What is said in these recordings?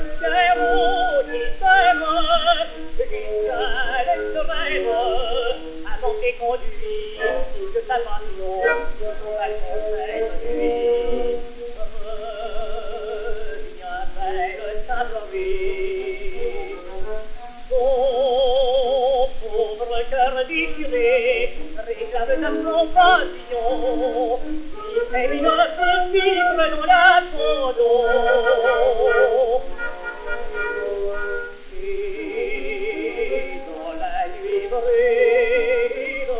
héros qui s'aime jusqu'à l'extrême, avant qu'il conduise que sa passion à conseil de lui. Reviens belle sa vie, ton pauvre cœur déchiré réclame ta compassion, il fait une fibre dans l'abandon. Et dans la nuit brune,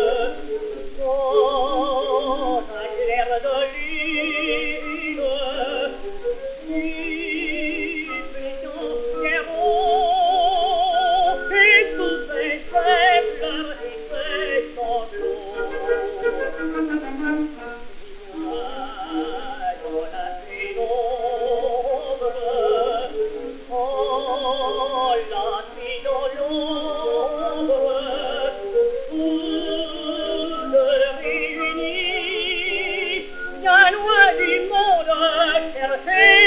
dans un clair de lune, suppliant Pierrot, et sous ses pleurs et ses sanglots, dans la pénombre, enlacé dans l'ombre, toutes réunies, bien loin du monde, chercher